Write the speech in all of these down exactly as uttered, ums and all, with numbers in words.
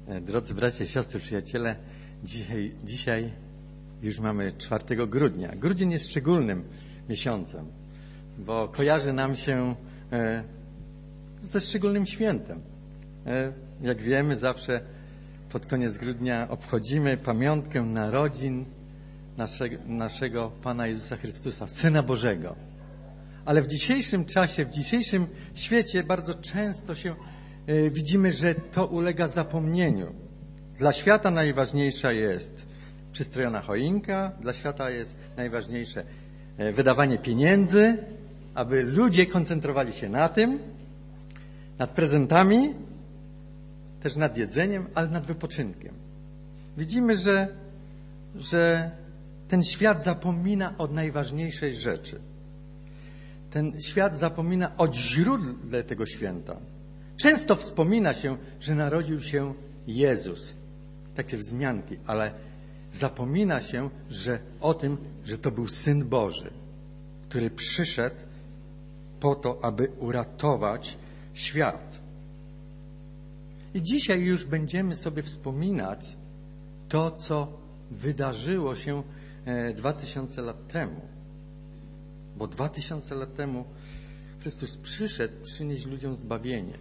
Drodzy bracia, siostry, przyjaciele, dzisiaj, dzisiaj już mamy czwartego grudnia. Grudzień jest szczególnym miesiącem, bo kojarzy nam się ze szczególnym świętem. Jak wiemy, zawsze pod koniec grudnia obchodzimy pamiątkę narodzin naszego, naszego Pana Jezusa Chrystusa, Syna Bożego. Ale w dzisiejszym czasie, w dzisiejszym świecie bardzo często się widzimy, że to ulega zapomnieniu. Dla świata najważniejsza jest przystrojona choinka, dla świata jest najważniejsze wydawanie pieniędzy, aby ludzie koncentrowali się na tym, nad prezentami, też nad jedzeniem, ale nad wypoczynkiem. Widzimy, że, że ten świat zapomina o najważniejszej rzeczy. Ten świat zapomina o źródle tego święta. Często wspomina się, że narodził się Jezus. Takie wzmianki, ale zapomina się, że o tym, że to był Syn Boży, który przyszedł po to, aby uratować świat. I dzisiaj już będziemy sobie wspominać to, co wydarzyło się dwa tysiące lat temu. Bo dwa tysiące lat temu Chrystus przyszedł przynieść ludziom zbawienie.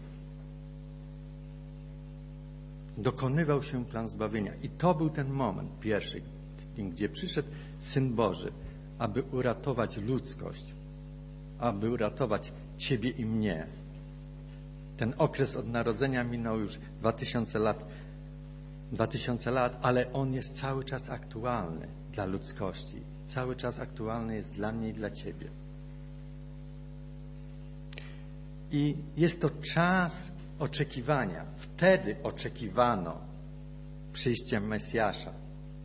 Dokonywał się plan zbawienia. I to był ten moment pierwszy, gdzie przyszedł Syn Boży, aby uratować ludzkość, aby uratować Ciebie i mnie. Ten okres od narodzenia minął już dwa tysiące lat, dwa tysiące lat, ale on jest cały czas aktualny dla ludzkości. Cały czas aktualny jest dla mnie i dla Ciebie. I jest to czas oczekiwania. Wtedy oczekiwano przyjścia Mesjasza.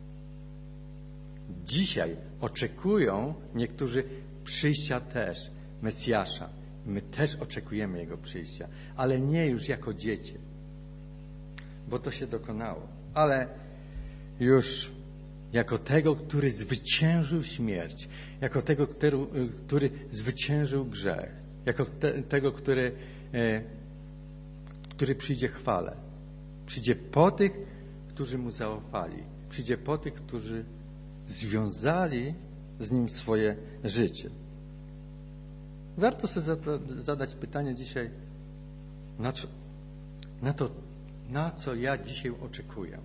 Dzisiaj oczekują niektórzy przyjścia też Mesjasza. My też oczekujemy Jego przyjścia, ale nie już jako dzieci, bo to się dokonało, ale już jako tego, który zwyciężył śmierć, jako tego, który, który zwyciężył grzech, jako te, tego, który, e, który przyjdzie chwale. Przyjdzie po tych, którzy Mu zaufali. Przyjdzie po tych, którzy związali z Nim swoje życie. Warto sobie zadać pytanie dzisiaj, na co, na to, na co ja dzisiaj oczekuję.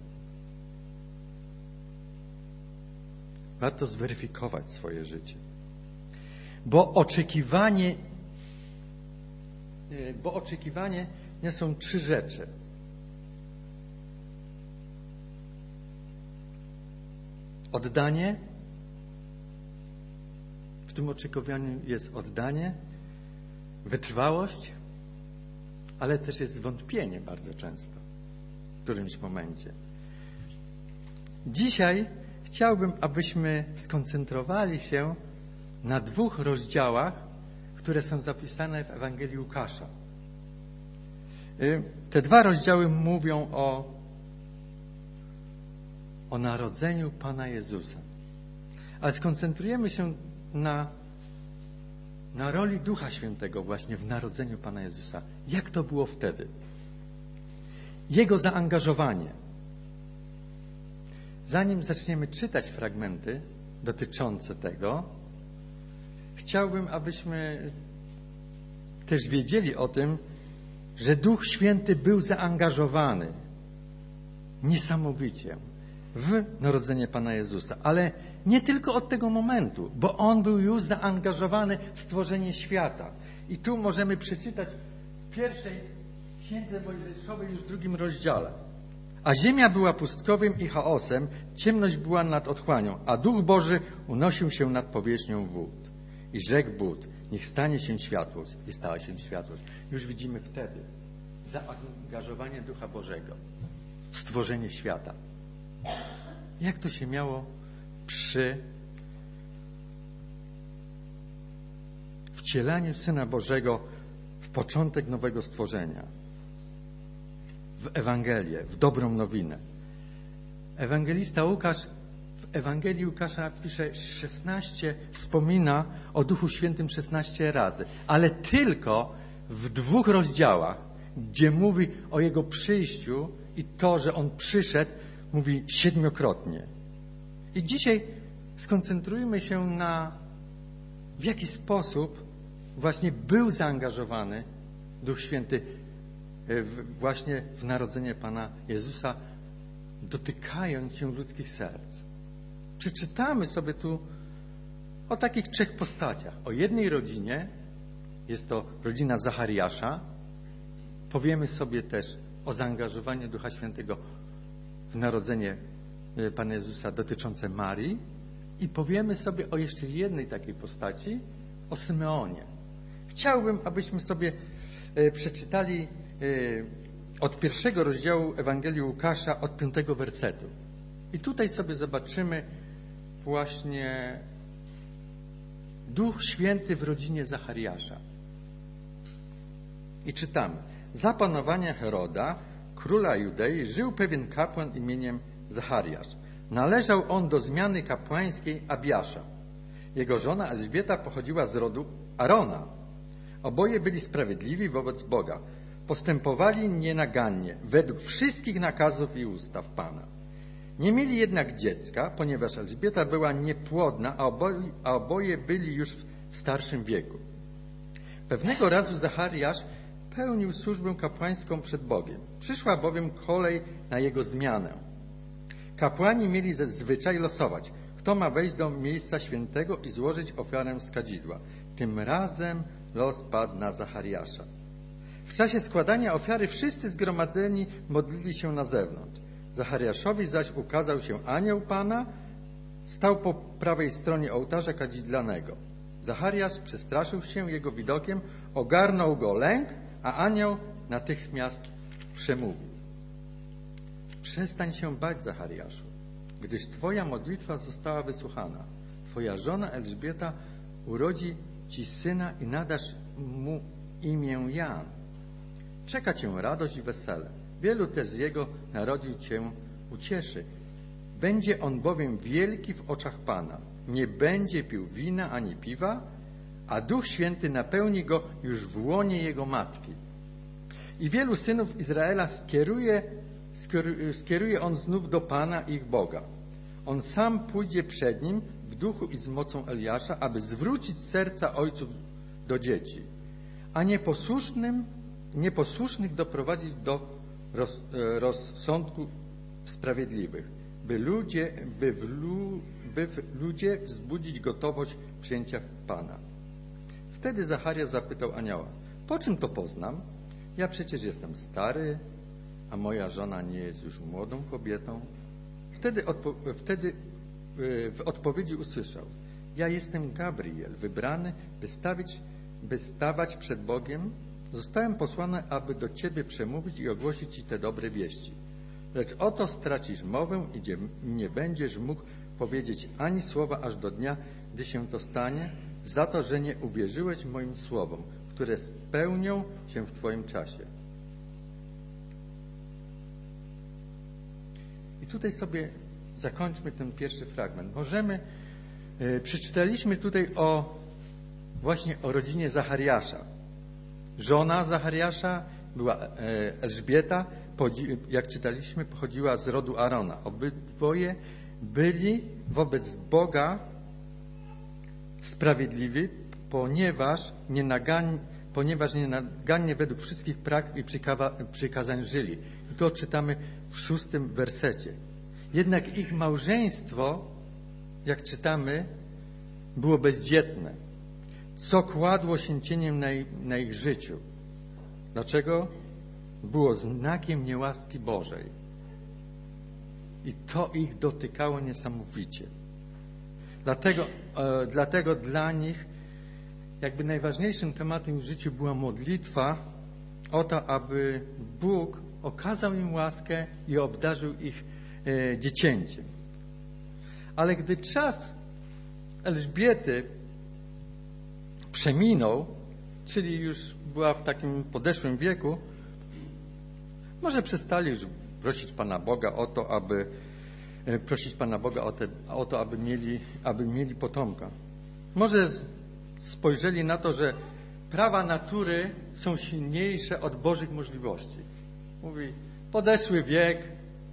Warto zweryfikować swoje życie. Bo oczekiwanie, bo oczekiwanie są trzy rzeczy. Oddanie. W tym oczekiwaniu jest oddanie, wytrwałość, ale też jest zwątpienie bardzo często w którymś momencie. Dzisiaj chciałbym, abyśmy skoncentrowali się na dwóch rozdziałach, które są zapisane w Ewangelii Łukasza. Te dwa rozdziały mówią o, o narodzeniu Pana Jezusa. Ale skoncentrujemy się na, na roli Ducha Świętego właśnie w narodzeniu Pana Jezusa. Jak to było wtedy? Jego zaangażowanie. Zanim zaczniemy czytać fragmenty dotyczące tego, chciałbym, abyśmy też wiedzieli o tym, że Duch Święty był zaangażowany niesamowicie w narodzenie Pana Jezusa. Ale nie tylko od tego momentu, bo On był już zaangażowany w stworzenie świata. I tu możemy przeczytać w pierwszej Księdze Mojżeszowej, już w drugim rozdziale. A ziemia była pustkowiem i chaosem, ciemność była nad otchłanią, a Duch Boży unosił się nad powierzchnią wód. I rzekł Bóg, niech stanie się światłość. I stała się światłość. Już widzimy wtedy zaangażowanie Ducha Bożego w stworzenie świata. Jak to się miało przy wcielaniu Syna Bożego w początek nowego stworzenia, w Ewangelię, w dobrą nowinę. Ewangelista Łukasz w Ewangelii Łukasza pisze szesnaście, wspomina o Duchu Świętym szesnaście razy, ale tylko w dwóch rozdziałach gdzie mówi o Jego przyjściu i to, że On przyszedł, mówi siedmiokrotnie. I dzisiaj skoncentrujmy się na w jaki sposób właśnie był zaangażowany Duch Święty w, właśnie w narodzenie Pana Jezusa, dotykając się ludzkich serc. Przeczytamy sobie tu o takich trzech postaciach. O jednej rodzinie, jest to rodzina Zachariasza. Powiemy sobie też o zaangażowaniu Ducha Świętego w narodzenie Pana Jezusa dotyczące Marii i powiemy sobie o jeszcze jednej takiej postaci, o Symeonie. Chciałbym, abyśmy sobie przeczytali od pierwszego rozdziału Ewangelii Łukasza, od piątego wersetu. I tutaj sobie zobaczymy właśnie Duch Święty w rodzinie Zachariasza. I czytamy. Za panowania Heroda, króla Judei, żył pewien kapłan imieniem Zachariasz. Należał on do zmiany kapłańskiej Abiasza. Jego żona Elżbieta pochodziła z rodu Arona. Oboje byli sprawiedliwi wobec Boga. Postępowali nienagannie, według wszystkich nakazów i ustaw Pana. Nie mieli jednak dziecka, ponieważ Elżbieta była niepłodna, a oboje, a oboje byli już w starszym wieku. Pewnego razu Zachariasz pełnił służbę kapłańską przed Bogiem. Przyszła bowiem kolej na jego zmianę. Kapłani mieli zwyczaj losować, kto ma wejść do miejsca świętego i złożyć ofiarę z kadzidła. Tym razem los padł na Zachariasza. W czasie składania ofiary wszyscy zgromadzeni modlili się na zewnątrz. Zachariaszowi zaś ukazał się anioł Pana, stał po prawej stronie ołtarza kadzidlanego. Zachariasz przestraszył się jego widokiem, ogarnął go lęk, a anioł natychmiast przemówił. Przestań się bać, Zachariaszu, gdyż twoja modlitwa została wysłuchana. Twoja żona Elżbieta urodzi ci syna i nadasz mu imię Jan. Czeka cię radość i wesele. Wielu też z jego narodził cię ucieszy. Będzie on bowiem wielki w oczach Pana. Nie będzie pił wina ani piwa, a Duch Święty napełni go już w łonie jego matki. I wielu synów Izraela skieruje, skieruje on znów do Pana ich Boga. On sam pójdzie przed nim w duchu i z mocą Eliasza, aby zwrócić serca ojców do dzieci, a nieposłusznym, nieposłusznych doprowadzić do roz, rozsądku sprawiedliwych, by ludzie, by, w lu, by w ludzie wzbudzić gotowość przyjęcia Pana. Wtedy Zachariasz zapytał anioła, po czym to poznam? Ja przecież jestem stary, a moja żona nie jest już młodą kobietą. Wtedy, odpo wtedy w odpowiedzi usłyszał, ja jestem Gabriel, wybrany, by, stawić, by stawać przed Bogiem. Zostałem posłany, aby do Ciebie przemówić i ogłosić Ci te dobre wieści. Lecz oto stracisz mowę i nie będziesz mógł powiedzieć ani słowa aż do dnia, gdy się to stanie, za to, że nie uwierzyłeś moim słowom, które spełnią się w Twoim czasie. I tutaj sobie zakończmy ten pierwszy fragment. Możemy, e, przeczytaliśmy tutaj o właśnie o rodzinie Zachariasza. Żona Zachariasza była e, Elżbieta, jak czytaliśmy, pochodziła z rodu Arona. Obydwoje byli wobec Boga sprawiedliwi, ponieważ nienagannie, ponieważ nienagannie według wszystkich prag i przykazań żyli. I to czytamy w szóstym wersecie. Jednak ich małżeństwo, jak czytamy, było bezdzietne, co kładło się cieniem na ich, na ich życiu. Dlaczego? Było znakiem niełaski Bożej. I to ich dotykało niesamowicie. Dlatego, e, dlatego dla nich jakby najważniejszym tematem w życiu była modlitwa o to, aby Bóg okazał im łaskę i obdarzył ich e, dziecięciem. Ale gdy czas Elżbiety przeminął, czyli już była w takim podeszłym wieku, może przestali już prosić Pana Boga o to, aby prosić Pana Boga o, te, o to, aby mieli, aby mieli potomka. Może spojrzeli na to, że prawa natury są silniejsze od Bożych możliwości. Mówi, podeszły wiek,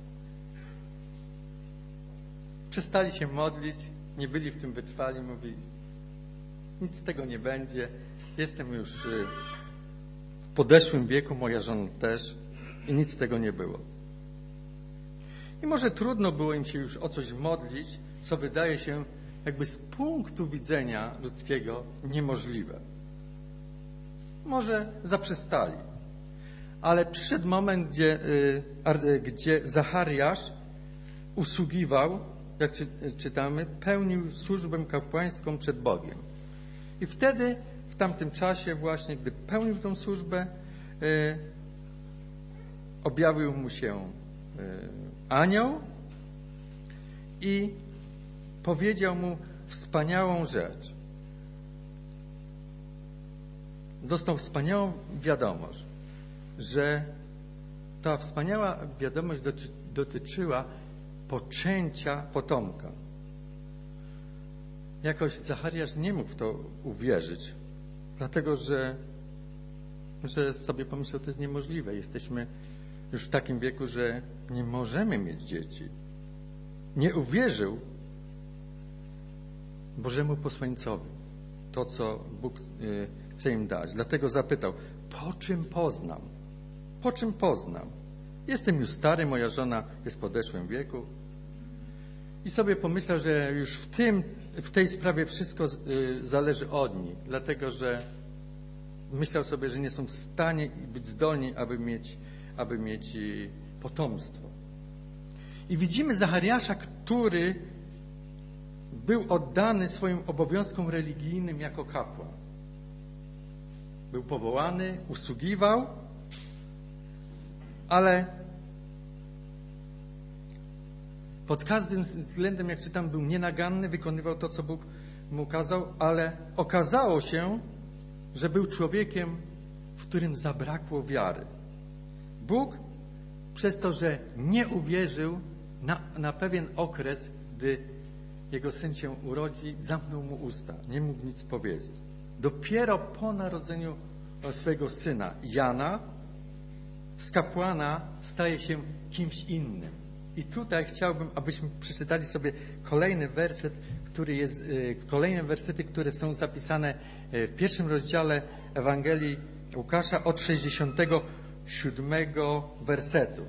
przestali się modlić, nie byli w tym wytrwali, mówi, nic z tego nie będzie, jestem już w podeszłym wieku, moja żona też i nic z tego nie było. I może trudno było im się już o coś modlić, co wydaje się jakby z punktu widzenia ludzkiego niemożliwe. Może zaprzestali. Ale przyszedł moment, gdzie, gdzie Zachariasz usługiwał, jak czytamy, pełnił służbę kapłańską przed Bogiem. I wtedy, w tamtym czasie właśnie, gdy pełnił tę służbę, objawił mu się anioł i powiedział mu wspaniałą rzecz. Dostał wspaniałą wiadomość, że ta wspaniała wiadomość dotyczyła poczęcia potomka. Jakoś Zachariasz nie mógł w to uwierzyć, dlatego że, że sobie pomyślał, to jest niemożliwe. Jesteśmy już w takim wieku, że nie możemy mieć dzieci. Nie uwierzył Bożemu posłańcowi to, co Bóg chce im dać. Dlatego zapytał, po czym poznam? Po czym poznam? Jestem już stary, moja żona jest w podeszłym wieku. I sobie pomyślał, że już w tym, w tej sprawie wszystko zależy od nich, dlatego że myślał sobie, że nie są w stanie być zdolni, aby mieć, aby mieć potomstwo. I widzimy Zachariasza, który był oddany swoim obowiązkom religijnym jako kapłan. Był powołany, usługiwał, ale pod każdym względem, jak czytam, był nienaganny, wykonywał to, co Bóg mu kazał, ale okazało się, że był człowiekiem, w którym zabrakło wiary. Bóg przez to, że nie uwierzył, na, na pewien okres, gdy jego syn się urodzi, zamknął mu usta. Nie mógł nic powiedzieć. Dopiero po narodzeniu swojego syna, Jana, z kapłana staje się kimś innym. I tutaj chciałbym, abyśmy przeczytali sobie kolejny werset, który jest, kolejne wersety, które są zapisane w pierwszym rozdziale Ewangelii Łukasza od sześćdziesiątego siódmego wersetu.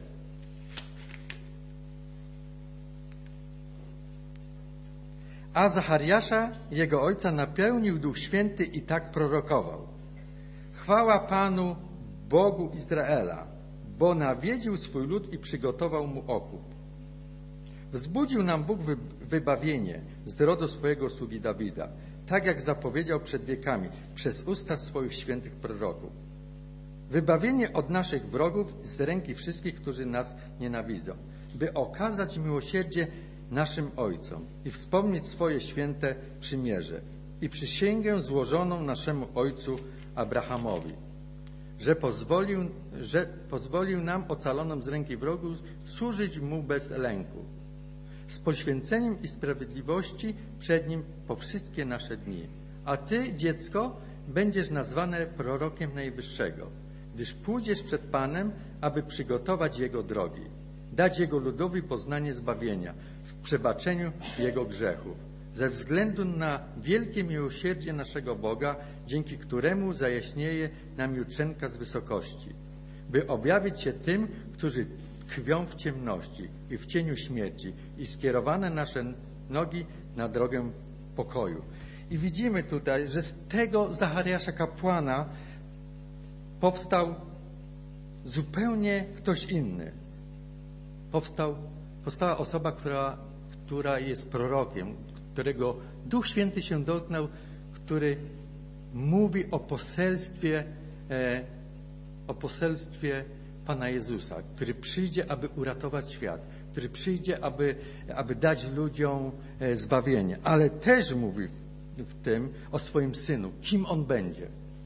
A Zachariasza, jego ojca, napełnił Duch Święty i tak prorokował. Chwała Panu, Bogu Izraela, bo nawiedził swój lud i przygotował mu okup. Wzbudził nam Bóg wybawienie z rodu swojego sługi Dawida, tak jak zapowiedział przed wiekami, przez usta swoich świętych proroków. Wybawienie od naszych wrogów z ręki wszystkich, którzy nas nienawidzą, by okazać miłosierdzie naszym ojcom i wspomnieć swoje święte przymierze i przysięgę złożoną naszemu ojcu Abrahamowi, że pozwolił, że pozwolił nam ocalonym z ręki wrogów służyć mu bez lęku, z poświęceniem i sprawiedliwości przed nim po wszystkie nasze dni. A ty, dziecko, będziesz nazwane prorokiem Najwyższego, gdyż pójdziesz przed Panem, aby przygotować Jego drogi, dać Jego ludowi poznanie zbawienia w przebaczeniu Jego grzechów, ze względu na wielkie miłosierdzie naszego Boga, dzięki któremu zajaśnieje nam jutrzenka z wysokości, by objawić się tym, którzy tkwią w ciemności i w cieniu śmierci i skierowane nasze nogi na drogę pokoju. I widzimy tutaj, że z tego Zachariasza kapłana powstał zupełnie ktoś inny. Powstał, powstała osoba, która, która jest prorokiem, którego Duch Święty się dotknął, który mówi o poselstwie, e, o poselstwie Pana Jezusa, który przyjdzie, aby uratować świat, który przyjdzie, aby, aby dać ludziom e, zbawienie, ale też mówi w, w tym o swoim Synu, kim On będzie,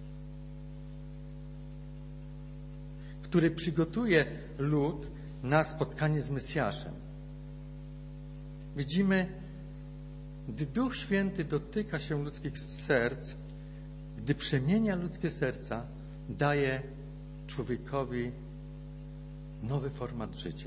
który przygotuje lud na spotkanie z Mesjaszem. Widzimy, gdy Duch Święty dotyka się ludzkich serc, gdy przemienia ludzkie serca, daje człowiekowi nowy format życia.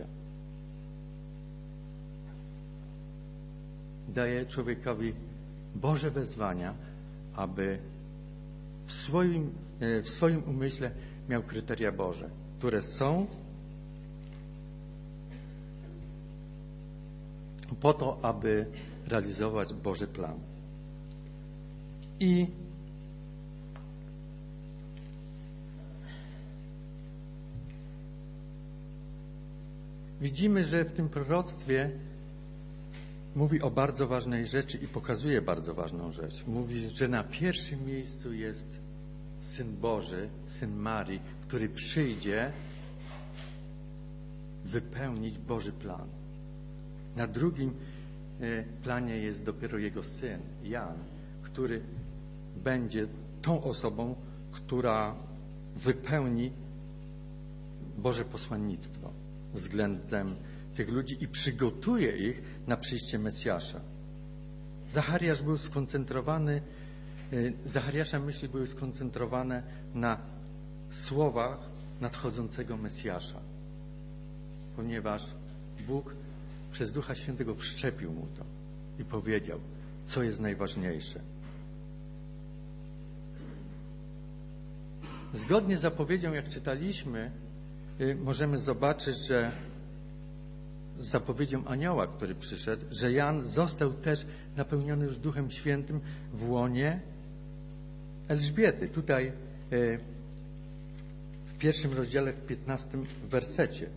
Daje człowiekowi Boże wezwania, aby w swoim, w swoim umyśle miał kryteria Boże, które są po to, aby realizować Boży plan. I widzimy, że w tym proroctwie mówi o bardzo ważnej rzeczy i pokazuje bardzo ważną rzecz. Mówi, że na pierwszym miejscu jest Syn Boży, Syn Marii, który przyjdzie wypełnić Boży plan. Na drugim planie jest dopiero Jego Syn, Jan, który będzie tą osobą, która wypełni Boże posłannictwo względem tych ludzi i przygotuje ich na przyjście Mesjasza. Zachariasz był skoncentrowany, Zachariasza myśli były skoncentrowane na słowach nadchodzącego Mesjasza, ponieważ Bóg przez Ducha Świętego wszczepił mu to i powiedział, co jest najważniejsze. Zgodnie z zapowiedzią, jak czytaliśmy, możemy zobaczyć, że z zapowiedzią anioła, który przyszedł, że Jan został też napełniony już Duchem Świętym w łonie Elżbiety. Tutaj w pierwszym rozdziale, w piętnastym wersecie.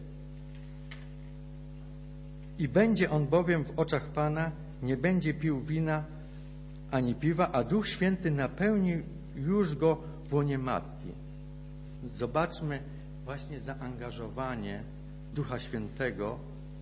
I będzie on bowiem w oczach Pana, nie będzie pił wina ani piwa, a Duch Święty napełni już go w łonie matki. Zobaczmy właśnie zaangażowanie Ducha Świętego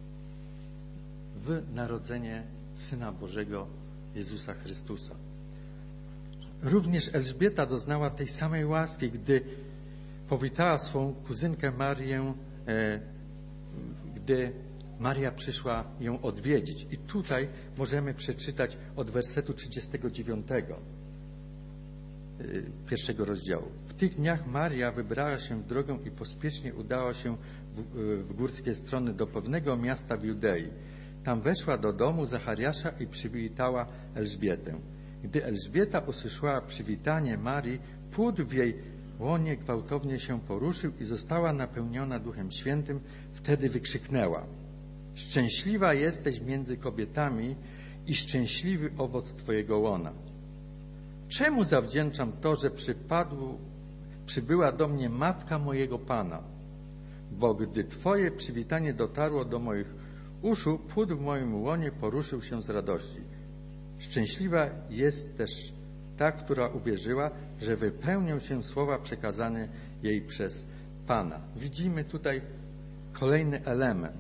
w narodzenie Syna Bożego Jezusa Chrystusa. Również Elżbieta doznała tej samej łaski, gdy powitała swą kuzynkę Marię, e, gdy Maria przyszła ją odwiedzić. I tutaj możemy przeczytać od wersetu trzydziestego dziewiątego e, pierwszego rozdziału. W tych dniach Maria wybrała się w drogę i pospiesznie udała się w, w górskie strony do pewnego miasta w Judei. Tam weszła do domu Zachariasza i przywitała Elżbietę. Gdy Elżbieta usłyszała przywitanie Marii, płód w jej łonie gwałtownie się poruszył i została napełniona Duchem Świętym. Wtedy wykrzyknęła: Szczęśliwa jesteś między kobietami i szczęśliwy owoc Twojego łona. Czemu zawdzięczam to, że przypadł, przybyła do mnie matka mojego Pana? Bo gdy Twoje przywitanie dotarło do moich uszu, płód w moim łonie poruszył się z radości. Szczęśliwa jest też ta, która uwierzyła, że wypełnią się słowa przekazane jej przez Pana. Widzimy tutaj kolejny element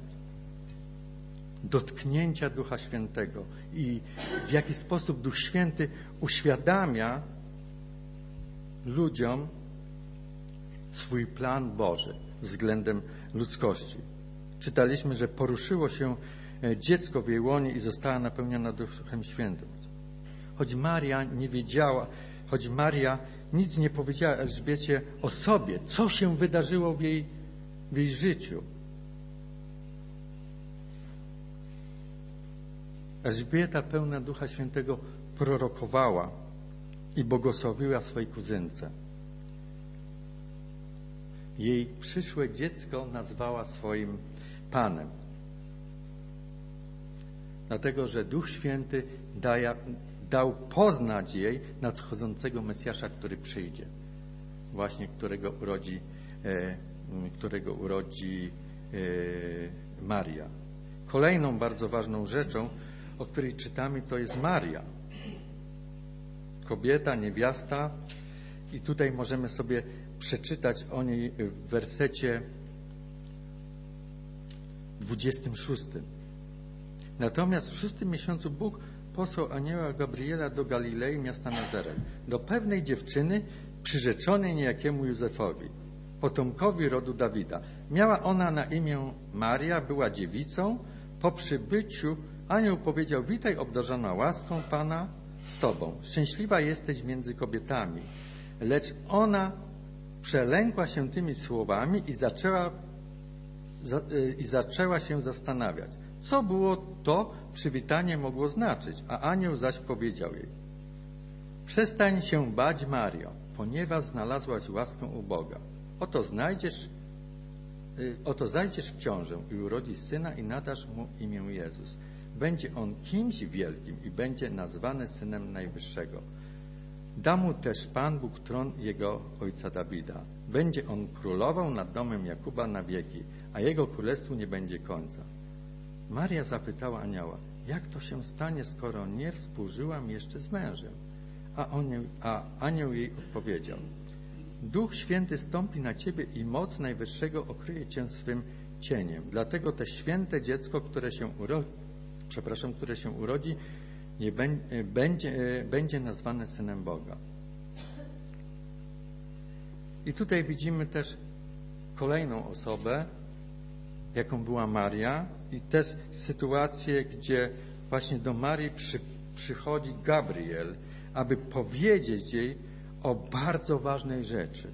dotknięcia Ducha Świętego i w jaki sposób Duch Święty uświadamia ludziom swój plan Boży względem ludzkości. Czytaliśmy, że poruszyło się dziecko w jej łonie i została napełniona Duchem Świętym. Choć Maria nie wiedziała, choć Maria nic nie powiedziała Elżbiecie o sobie, co się wydarzyło w jej, w jej życiu. Elżbieta, pełna Ducha Świętego, prorokowała i błogosławiła swojej kuzynce. Jej przyszłe dziecko nazwała swoim Panem. Dlatego, że Duch Święty daje, dał poznać jej nadchodzącego Mesjasza, który przyjdzie. Właśnie którego urodzi, e, którego urodzi e, Maria. Kolejną bardzo ważną rzeczą, o której czytamy, to jest Maria. Kobieta, niewiasta. I tutaj możemy sobie przeczytać o niej w wersecie dwudziestym szóstym. Natomiast w szóstym miesiącu Bóg posłał anioła Gabriela do Galilei, miasta Nazaret, do pewnej dziewczyny przyrzeczonej niejakiemu Józefowi, potomkowi rodu Dawida. Miała ona na imię Maria, była dziewicą. Po przybyciu anioł powiedział: witaj, obdarzona łaską Pana z Tobą. Szczęśliwa jesteś między kobietami. Lecz ona przelękła się tymi słowami i zaczęła, za, i zaczęła się zastanawiać, co było to przywitanie mogło znaczyć, a anioł zaś powiedział jej: przestań się bać, Mario, ponieważ znalazłaś łaskę u Boga. Oto znajdziesz, oto zajdziesz w ciążę i urodzisz syna i nadasz mu imię Jezus. Będzie on kimś wielkim i będzie nazwany Synem Najwyższego. Da mu też Pan Bóg tron jego ojca Dawida. Będzie on królował nad domem Jakuba na wieki, a jego królestwu nie będzie końca. Maria zapytała anioła: jak to się stanie, skoro nie współżyłam jeszcze z mężem? A, on, a anioł jej odpowiedział: Duch Święty stąpi na ciebie i moc Najwyższego okryje cię swym cieniem. Dlatego te święte dziecko, które się urodzi, przepraszam, które się urodzi, nie będzie, będzie, będzie nazwane Synem Boga. I tutaj widzimy też kolejną osobę, jaką była Maria, i też sytuację, gdzie właśnie do Marii przy, przychodzi Gabriel, aby powiedzieć jej o bardzo ważnej rzeczy.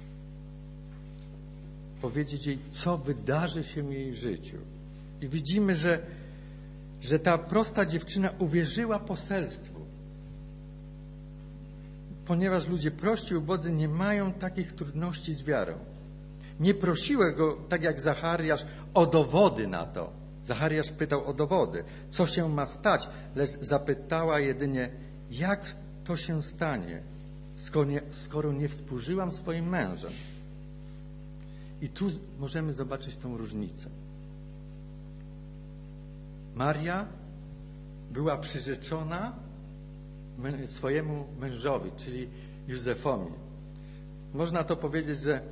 Powiedzieć jej, co wydarzy się w jej życiu. I widzimy, że, że ta prosta dziewczyna uwierzyła poselstwu. Ponieważ ludzie prości, ubodzy nie mają takich trudności z wiarą. Nie prosiły go, tak jak Zachariasz, o dowody na to. Zachariasz pytał o dowody, co się ma stać, lecz zapytała jedynie, jak to się stanie, skoro nie, skoro nie współżyłam swoim mężem. I tu możemy zobaczyć tą różnicę. Maria była przyrzeczona swojemu mężowi, czyli Józefowi. Można to powiedzieć, że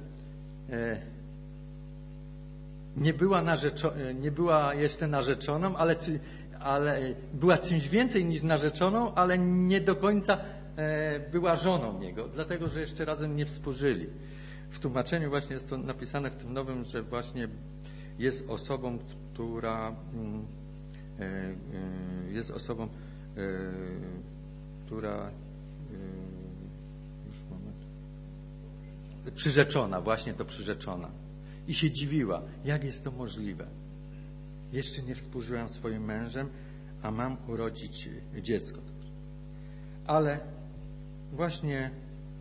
nie była, narzeczo- nie była jeszcze narzeczoną, ale, czy, ale była czymś więcej niż narzeczoną, ale nie do końca była żoną jego, dlatego że jeszcze razem nie współżyli. W tłumaczeniu właśnie jest to napisane w tym nowym, że właśnie jest osobą, która jest osobą, która już moment, przyrzeczona, właśnie to przyrzeczona. I się dziwiła, jak jest to możliwe. Jeszcze nie współżyłam swoim mężem, a mam urodzić dziecko. Ale właśnie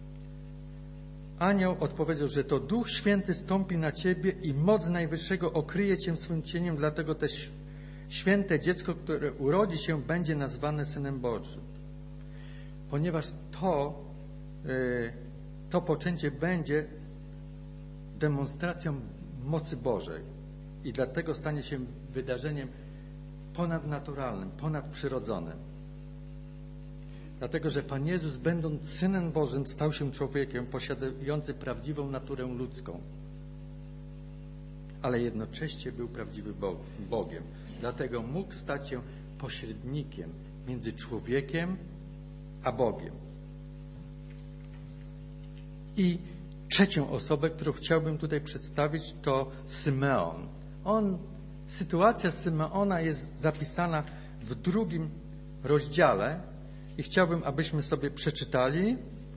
anioł odpowiedział, że to Duch Święty stąpi na ciebie i moc Najwyższego okryje cię swym cieniem, dlatego też święte dziecko, które urodzi się, będzie nazwane Synem Bożym. Ponieważ to, to poczęcie będzie demonstracją mocy Bożej i dlatego stanie się wydarzeniem ponadnaturalnym, ponadprzyrodzonym. Dlatego, że Pan Jezus, będąc Synem Bożym, stał się człowiekiem posiadającym prawdziwą naturę ludzką, ale jednocześnie był prawdziwym Bogiem. Dlatego mógł stać się pośrednikiem między człowiekiem a Bogiem. I trzecią osobę, którą chciałbym tutaj przedstawić, to Symeon. On, sytuacja Symeona jest zapisana w drugim rozdziale i chciałbym, abyśmy sobie przeczytali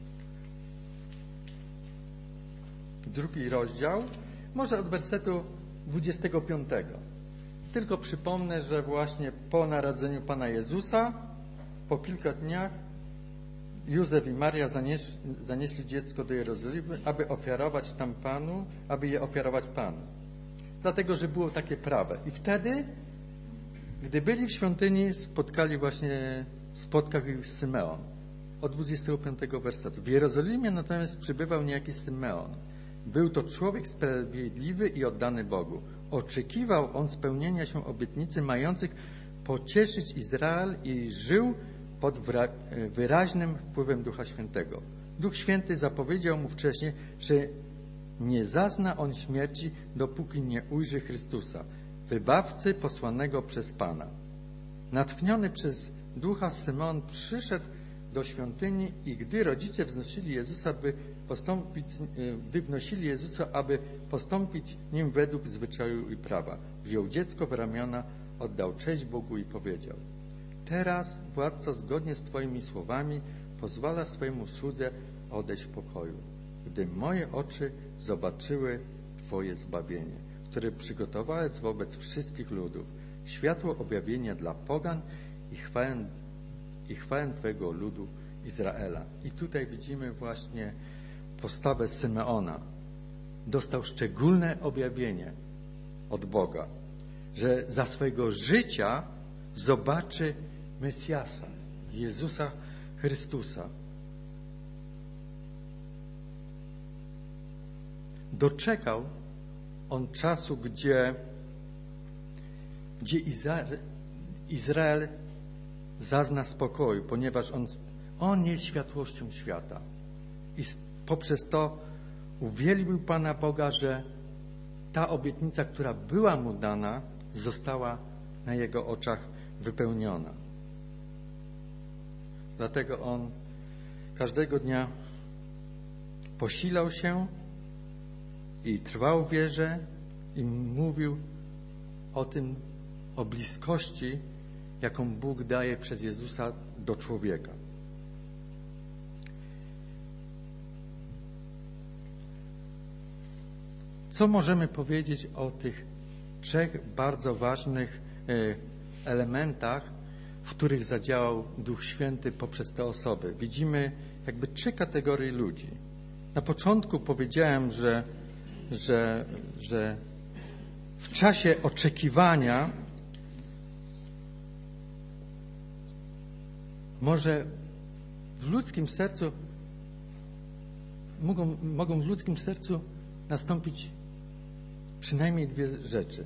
drugi rozdział, może od wersetu dwudziestego piątego. Tylko przypomnę, że właśnie po narodzeniu Pana Jezusa, po kilka dniach, Józef i Maria zanieśli, zanieśli dziecko do Jerozolimy, aby ofiarować tam Panu, aby je ofiarować Panu. Dlatego, że było takie prawo. I wtedy, gdy byli w świątyni, spotkali właśnie, spotkał ich Symeon. Od dwudziestego piątego wersetu. W Jerozolimie natomiast przybywał niejaki Symeon. Był to człowiek sprawiedliwy i oddany Bogu. Oczekiwał on spełnienia się obietnicy mających pocieszyć Izrael i żył pod wyraźnym wpływem Ducha Świętego. Duch Święty zapowiedział mu wcześniej, że nie zazna on śmierci, dopóki nie ujrzy Chrystusa, wybawcy posłanego przez Pana. Natchniony przez Ducha, Symeon przyszedł do świątyni i gdy rodzice wznosili Jezusa, by postąpić, gdy wnosili Jezusa, aby postąpić nim według zwyczaju i prawa, wziął dziecko w ramiona, oddał cześć Bogu i powiedział: teraz, Władco, zgodnie z Twoimi słowami, pozwala swojemu słudze odejść w pokoju, gdy moje oczy zobaczyły Twoje zbawienie, które przygotowałeś wobec wszystkich ludów, światło objawienia dla pogan i chwałę, i chwałę Twojego ludu Izraela. I tutaj widzimy właśnie postawę Symeona. Dostał szczególne objawienie od Boga, że za swojego życia zobaczy Mesjasza, Jezusa Chrystusa. Doczekał on czasu, gdzie, gdzie Izrael, Izrael zazna spokoju, ponieważ on, on jest światłością świata. I poprzez to uwielbił Pana Boga, że ta obietnica, która była mu dana, została na jego oczach wypełniona. Dlatego on każdego dnia posilał się i trwał w wierze i mówił o tym, o bliskości, jaką Bóg daje przez Jezusa do człowieka. Co możemy powiedzieć o tych trzech bardzo ważnych elementach, w których zadziałał Duch Święty poprzez te osoby? Widzimy jakby trzy kategorie ludzi. Na początku powiedziałem, że, że, że w czasie oczekiwania może w ludzkim sercu mogą, mogą w ludzkim sercu nastąpić przynajmniej dwie rzeczy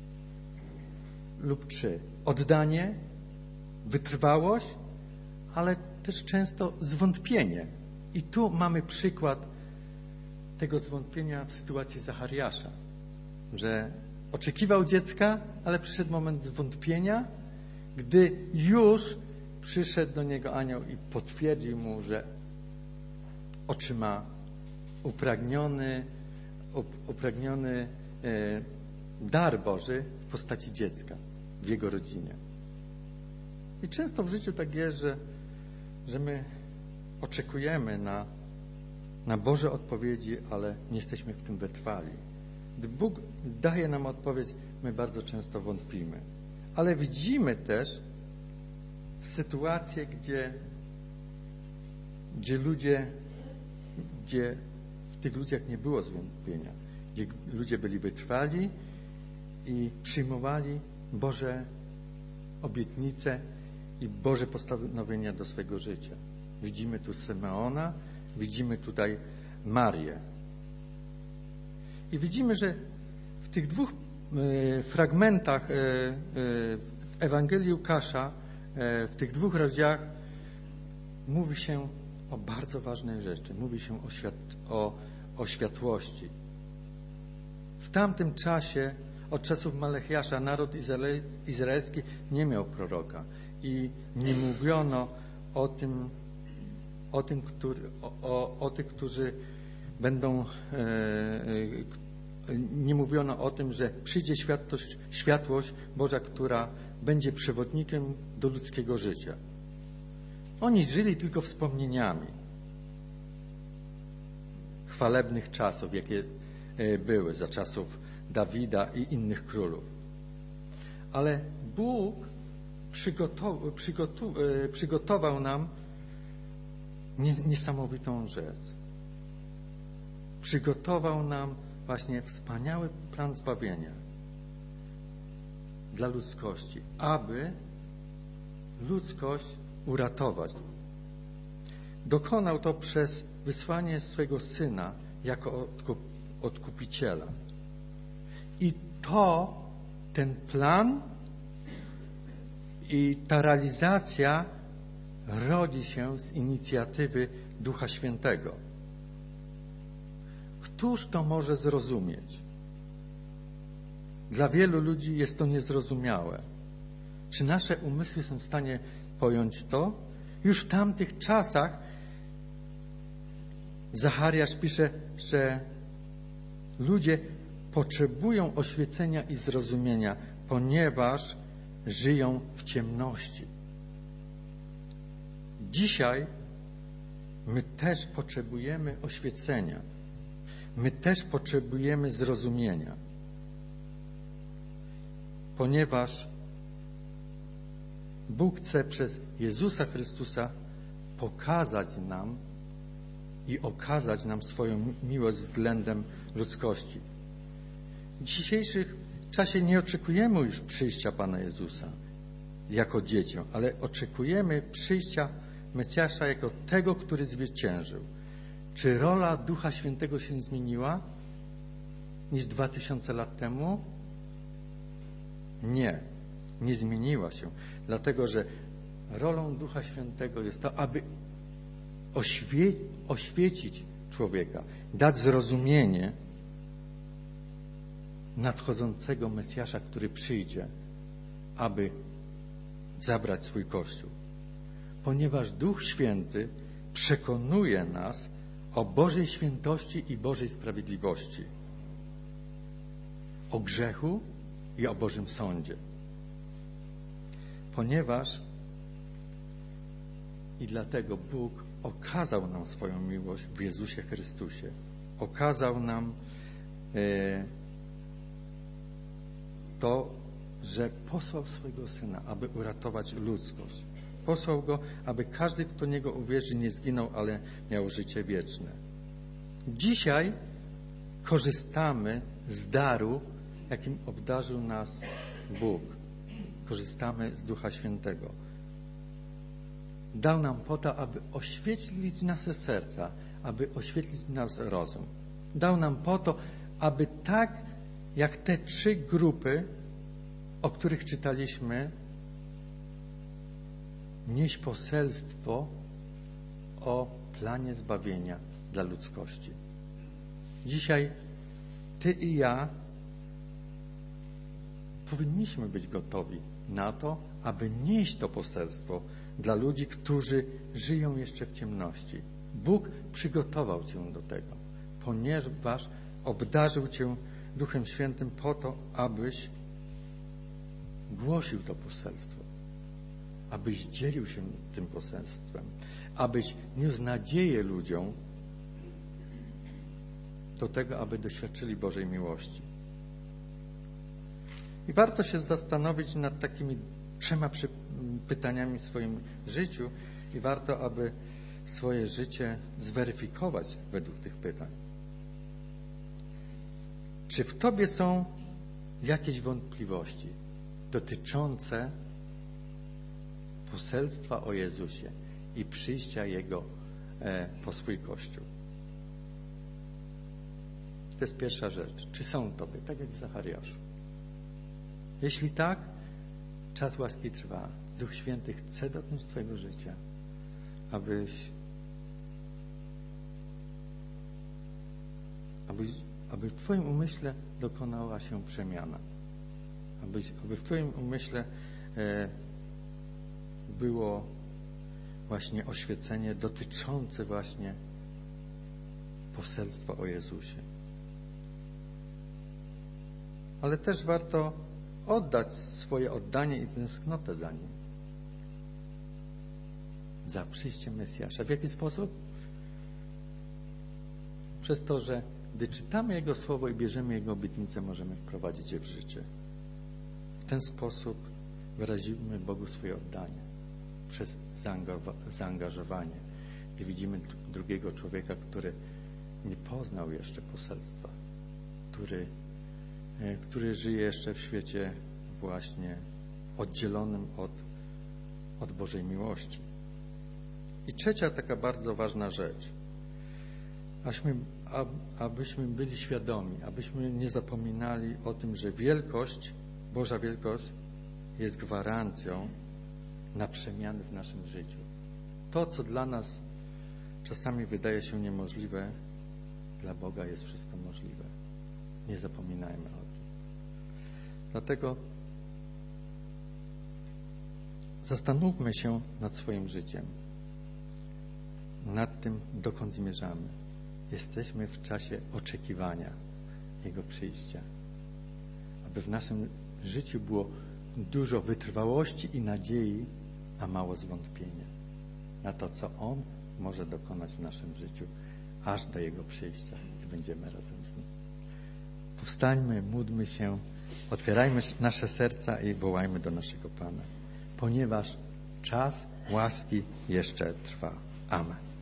lub trzy. Oddanie, wytrwałość, ale też często zwątpienie. I tu mamy przykład tego zwątpienia w sytuacji Zachariasza, że oczekiwał dziecka, ale przyszedł moment zwątpienia, gdy już przyszedł do niego anioł i potwierdził mu, że otrzyma upragniony, upragniony dar Boży w postaci dziecka w jego rodzinie. I często w życiu tak jest, że, że my oczekujemy na, na Boże odpowiedzi, ale nie jesteśmy w tym wytrwali. Gdy Bóg daje nam odpowiedź, my bardzo często wątpimy. Ale widzimy też sytuacje, gdzie, gdzie ludzie, gdzie w tych ludziach nie było zwątpienia, gdzie ludzie byli wytrwali i przyjmowali Boże obietnice i Boże postanowienia do swojego życia. Widzimy tu Symeona, widzimy tutaj Marię. I widzimy, że w tych dwóch e, fragmentach e, e, w Ewangelii Łukasza, e, w tych dwóch rozdziałach mówi się o bardzo ważnej rzeczy. Mówi się o, świat, o, o światłości. W tamtym czasie, od czasów Malechiasza, naród izraelski nie miał proroka i nie mówiono o tym, o tym, który, o, o, o tych, którzy będą, e, nie mówiono o tym, że przyjdzie światłość, światłość Boża, która będzie przewodnikiem do ludzkiego życia. Oni żyli tylko wspomnieniami chwalebnych czasów, jakie były za czasów Dawida i innych królów. Ale Bóg przygotował, przygotował, przygotował nam niesamowitą rzecz. Przygotował nam właśnie wspaniały plan zbawienia dla ludzkości, aby ludzkość uratować. Dokonał to przez wysłanie swego Syna jako odkupiciela. I to, ten plan i ta realizacja rodzi się z inicjatywy Ducha Świętego. Któż to może zrozumieć? Dla wielu ludzi jest to niezrozumiałe. Czy nasze umysły są w stanie pojąć to? Już w tamtych czasach Zachariasz pisze, że ludzie potrzebują oświecenia i zrozumienia, ponieważ żyją w ciemności. Dzisiaj my też potrzebujemy oświecenia. My też potrzebujemy zrozumienia. Ponieważ Bóg chce przez Jezusa Chrystusa pokazać nam i okazać nam swoją miłość względem ludzkości. W dzisiejszym czasie nie oczekujemy już przyjścia Pana Jezusa jako dziecię, ale oczekujemy przyjścia Mesjasza jako tego, który zwyciężył. Czy rola Ducha Świętego się zmieniła niż dwa tysiące lat temu? Nie, nie zmieniła się. Dlatego, że rolą Ducha Świętego jest to, aby oświe- oświecić człowieka, dać zrozumienie nadchodzącego Mesjasza, który przyjdzie, aby zabrać swój Kościół. Ponieważ Duch Święty przekonuje nas o Bożej świętości i Bożej sprawiedliwości, o grzechu i o Bożym sądzie. Ponieważ i dlatego Bóg okazał nam swoją miłość w Jezusie Chrystusie. Okazał nam e, to, że posłał swojego Syna, aby uratować ludzkość. Posłał Go, aby każdy, kto Niego uwierzy, nie zginął, ale miał życie wieczne. Dzisiaj korzystamy z daru, jakim obdarzył nas Bóg. Korzystamy z Ducha Świętego. Dał nam po to, aby oświetlić nasze serca, aby oświetlić nasz rozum. Dał nam po to, aby tak jak te trzy grupy, o których czytaliśmy, nieść poselstwo o planie zbawienia dla ludzkości. Dzisiaj ty i ja powinniśmy być gotowi na to, aby nieść to poselstwo dla ludzi, którzy żyją jeszcze w ciemności. Bóg przygotował cię do tego, ponieważ obdarzył cię Duchem Świętym po to, abyś głosił to poselstwo, abyś dzielił się tym poselstwem, abyś niósł nadzieję ludziom do tego, aby doświadczyli Bożej miłości. I warto się zastanowić nad takimi trzema pytaniami w swoim życiu i warto, aby swoje życie zweryfikować według tych pytań. Czy w tobie są jakieś wątpliwości dotyczące poselstwa o Jezusie i przyjścia Jego e, po swój Kościół? To jest pierwsza rzecz. Czy są w tobie, tak jak w Zachariaszu? Jeśli tak, czas łaski trwa. Duch Święty chce dotknąć twojego życia, abyś, abyś aby w twoim umyśle dokonała się przemiana. Abyś, aby w twoim umyśle e, było właśnie oświecenie dotyczące właśnie poselstwa o Jezusie. Ale też warto oddać swoje oddanie i tęsknotę za Nim. Za przyjściem Mesjasza. W jaki sposób? Przez to, że gdy czytamy Jego Słowo i bierzemy Jego obietnice, możemy wprowadzić je w życie. W ten sposób wyrazimy Bogu swoje oddanie. Przez zaangażowanie. I widzimy drugiego człowieka, który nie poznał jeszcze poselstwa. Który, który żyje jeszcze w świecie właśnie oddzielonym od, od Bożej miłości. I trzecia taka bardzo ważna rzecz. Abyśmy, abyśmy byli świadomi, abyśmy nie zapominali o tym, że wielkość, Boża wielkość jest gwarancją na przemiany w naszym życiu. To, co dla nas czasami wydaje się niemożliwe, dla Boga jest wszystko możliwe. Nie zapominajmy o tym. Dlatego zastanówmy się nad swoim życiem, nad tym, dokąd zmierzamy. Jesteśmy w czasie oczekiwania Jego przyjścia. Aby w naszym życiu było dużo wytrwałości i nadziei, a mało zwątpienia na to, co On może dokonać w naszym życiu, aż do Jego przyjścia, gdy będziemy razem z Nim. Powstańmy, módlmy się, otwierajmy nasze serca i wołajmy do naszego Pana, ponieważ czas łaski jeszcze trwa. Amen.